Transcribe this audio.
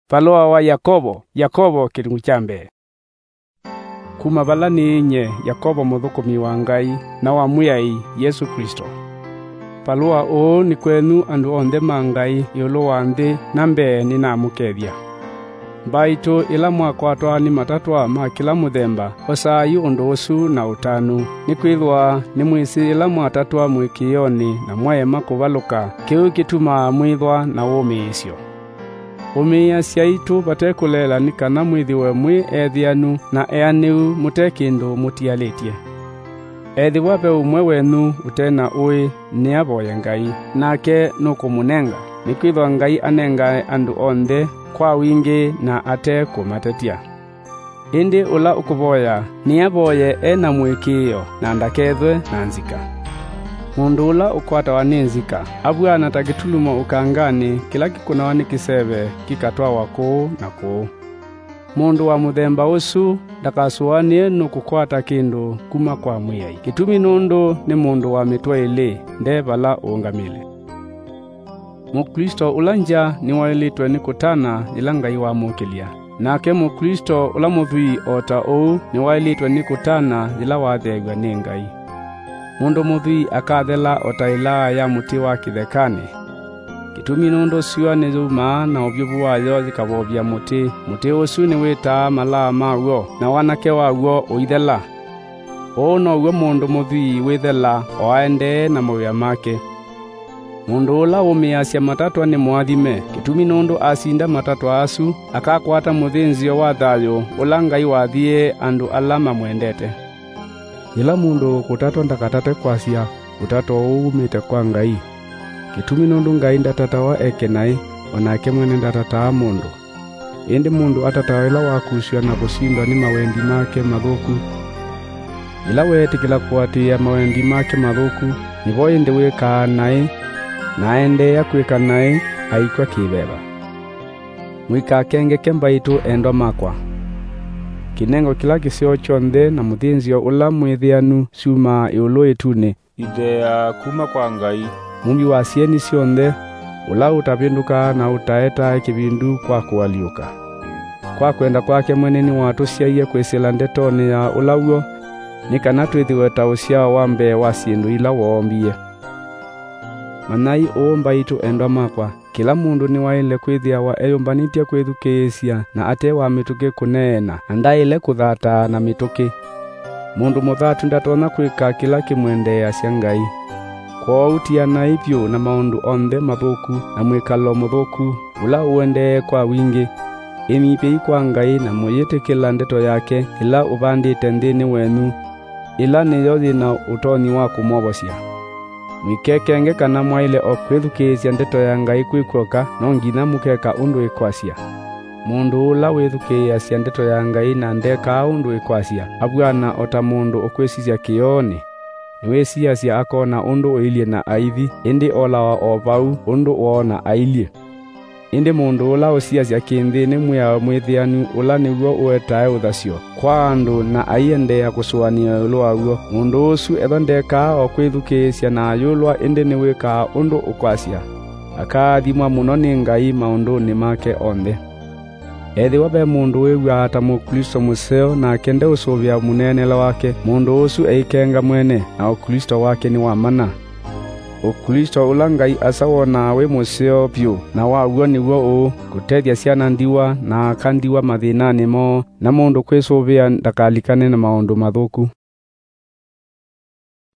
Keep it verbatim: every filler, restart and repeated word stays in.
Valua wa Yakobo, Yakobo kilungu chambe. Kuma vala ninye Yakobo muthukumi wa Ngai na wa muyai Yesu Kristo. Valua o ni kwenu andu onthe ma Ngai yulu wa nthi na mbe ni namukethia. Mbaitu ila mwakwatwa ni matatwa ma kila muthemba osayu undu usu na utanu ni kwithwa ni mwisi ila mwatatwa mwikiyoni na mwaema kuvaluka kiu kituma mwithwa na umiisyo. Umia syaitu batekulela ni kana mwithiwe mwi ethianu na eaniu mutekindu mutialitie. Ethiwa be umwe wenu utena ui ni aboye Ngai nake nukumunenga ni kwithwa Ngai anenga andu onthe kwa wingi na ate kumatetia. Indi ula ukuvoya ni aboye ena mwikiyo na ndakethwe na nzika. Mundu ula ukwata wa nzika abwana takitulumo ukangani kila kikunawa ni kiseve kikatwa wako na ko. Mundu wa muthemba usu ndakasuanie nukukwata kindu kuma kwa mwiyai. Kitumi nundu ni mundu wa mitwa ili nde vala ungamile. Mukristo ulanja ni wailitwe ni kutana ila Ngai wa mukilia. Nake mukristo ula muthui ota ou ni wailitwe ni kutana ila wathegwa ni Ngai. Mundu muthui akathela ota ila ya muti wa kithekane. Kitumi nundu sio ni zuma na obyovu wayo zikavovya muti. Muti usu ni wita malaa mawo na wanake wawo uithela. O no uwe mundu muthui withela oaende na mawia make. Mundu ula umiasya matatwa ni mwathime. Kitumi nundu asinda matatwa asu akakwata muthinzio wa thayo ula Ngai wathie andu ala mamwendete. Ila mundu kutatwa ndakatate kwasya kutatwa umite kwa Ngai. Kitumi nundu Ngai ndatatawa eke nai onake mwene ndatatawa mundu. Indi mundu atatawa ila wakusya na kusindwa ni mawendi make mathuku. Ila wetikila kuatia mawendi make mathuku nivo indi wikaa nai na ende ya kwika nai aikwa kibeba. Mwika kenge kembaitu endo makwa. Kinengo kila kisio chonthe na muthinzio ula mwithianu suma iulu itune idea kuma kwa Ngai. Mumbi wa sieni sionthe ula utapinduka na utaeta kibindu kwa kuwaliuka. Kwa kwenda kwake mweneni watu siaiye kwisila ndetoni ya ulauo ni kana twithiwe tausia wambe wa sindu ila wombie. Manai uomba itu endo makwa. Kila mundu ni waile kwithia wa eyumbanitia kwithukiisya na ate wa mituki kuneena andaile kuthata na mituki. Mundu muthatu ndatona kwika kila kimwendea sya Ngai. Kwa utia na ipyu na maundu onthe mathuku na mwikalo muthuku ula uendee kwa wingi. Imipe kwa Ngai na muyete kila ndeto yake ila uvandite nthini wenu ila niyo thina utoni wa kumwovosya. Mwikekenge kana mwaile okwithukisya ndeto ya Ngai kwikwoka no ngina mukeka undu ikwasya. Mundu ula withukisya ndeto ya Ngai na ndeka undu ikwasya abwana ota mundu ukwisisya kioni. Niwesiasya akona undu uilie na aithi indi olawa ovau undu uona ailie. Indi mundu ula usiasya kinthini mwiao mwithianu ula niguo uetae uthasyo kwa andu na aiendea kusuania ulu waguo. Mundu usu etho ndeka o kwithukisya na yulwa indi ni wika undu ukwasya. Akathimwa muno ni Ngai maunduni make onthe. Ethiwa be mundu wigua ata mukristo museo na kende usuvia munenela wake. Mundu usu eikenga mwene na ukristo wake ni wamana. Ukristo ula Ngai asawona we museo pyu na waguo niguo u kutethia syana ndiwa na akandiwa mathinani mo na mundu kwisuvia ndakalikane na maundu mathuku.